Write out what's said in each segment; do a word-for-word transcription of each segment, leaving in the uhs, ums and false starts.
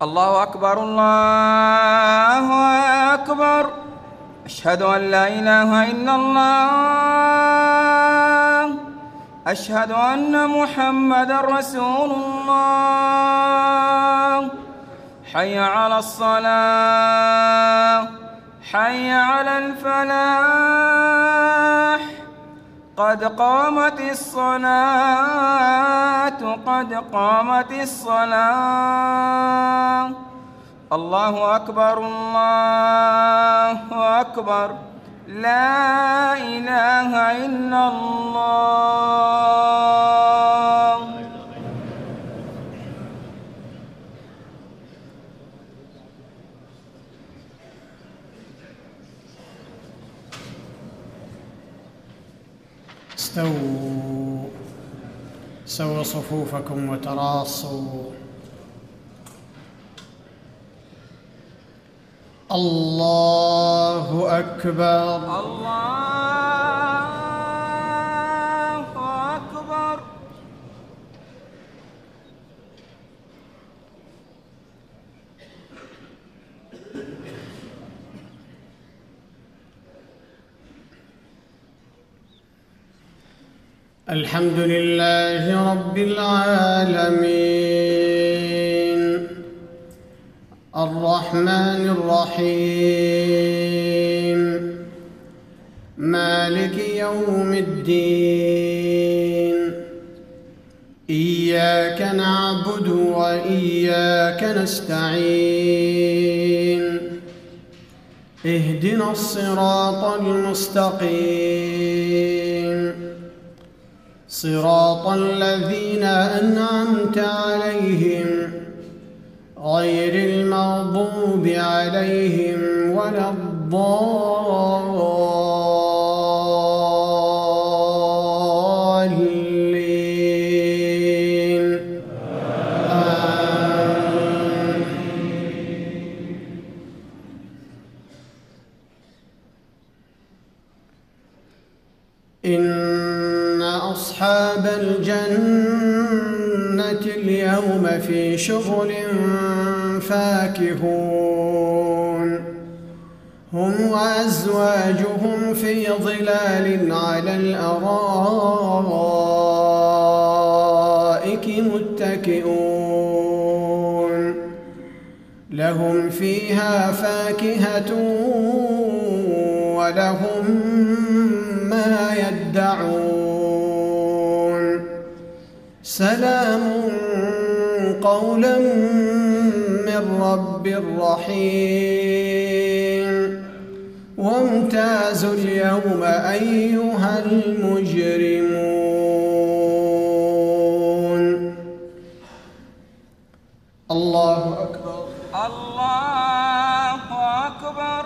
الله أكبر الله أكبر. أشهد أن لا إله إلا الله. أشهد أن محمدًا رسول الله. حي على الصلاة، حي على الفلاح، قد قامت الصلاة، قد قامت الصلاة. الله أكبر الله أكبر. لا إله إلا الله. استووا، سووا صفوفكم وتراصوا. الله أكبر الله أكبر. الحمد لله رب العالمين، الرحمن الرحيم، مالك يوم الدين. إياك نعبد وإياك نستعين. اهدنا الصراط المستقيم، صراط الذين أنعمت عليهم غير المغضوب عليهم ولا الضالين. آمين. إن أصحاب الجنة اليوم في شغل فاكهون، هم وأزواجهم في ظلال على الأرائك متكئون، لهم فيها فاكهة ولهم ما يدعون. سلام قولا من رب رحيم. وامتازوا اليوم أيها المجرمون. الله أكبر الله أكبر.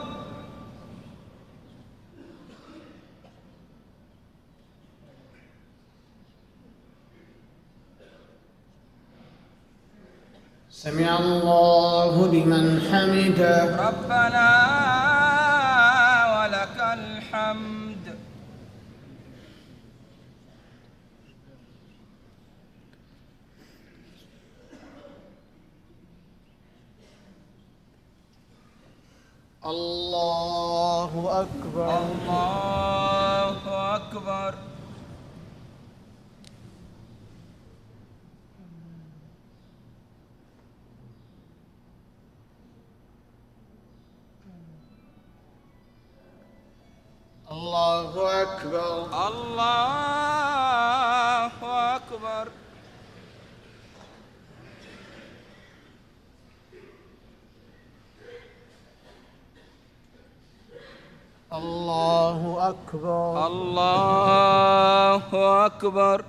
سمع الله لمن حمده. ربنا ولك الحمد. الله أكبر الله أكبر. الله أكبر الله أكبر. الله أكبر الله أكبر.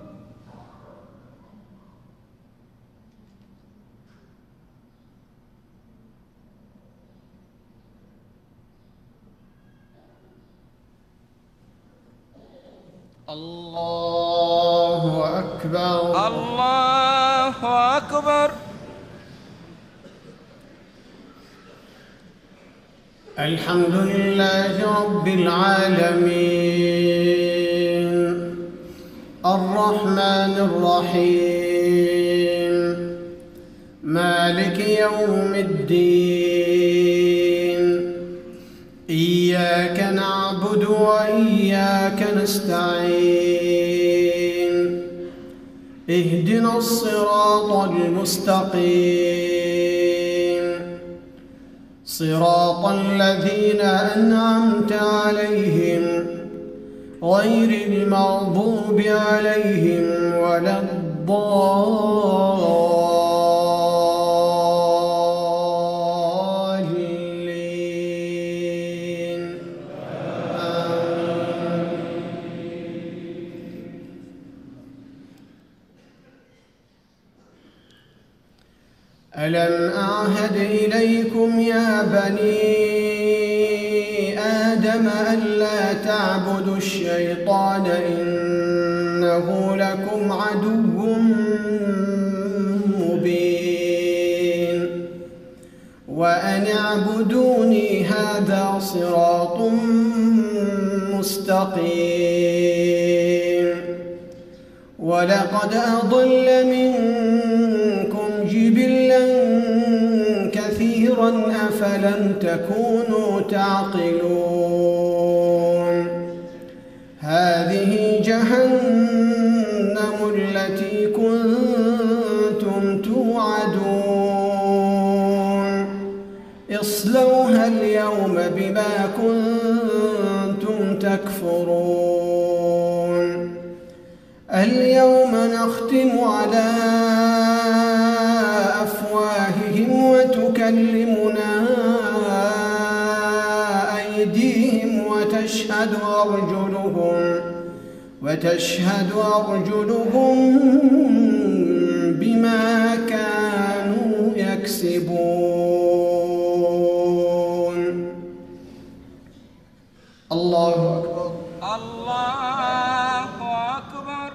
الله أكبر الله أكبر. الحمد لله رب العالمين، الرحمن الرحيم، مالك يوم الدين إياك نعبد وإياك نستعين اهدنا الصراط المستقيم صراط الذين أنعمت عليهم غير المغضوب عليهم ولا الضالين آمين. ألم أعهد إليكم يا بني آدم ألا تعبدوا الشيطان إنه لكم عدو مبين وأن اعبدوني هذا صراط مستقيم ولقد أضل منكم جبلا كثيرا أفلم تكونوا تعقلون هذه جهنم التي كنتم توعدون اصلوها اليوم بما كنتم تكفرون اليوم نختم على أفواههم وتكلمنا أيديهم وتشهد أرجلهم وتشهد أرجلهم بما كانوا يكسبون الله أكبر الله أكبر.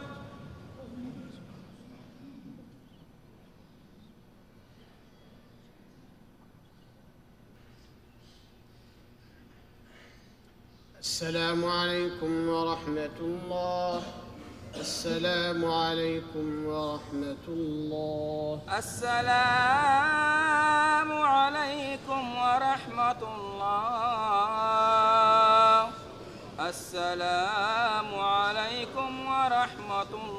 السلام عليكم ورحمة الله. السلام عليكم ورحمة الله. السلام عليكم ورحمة الله. السلام عليكم ورحمة الله.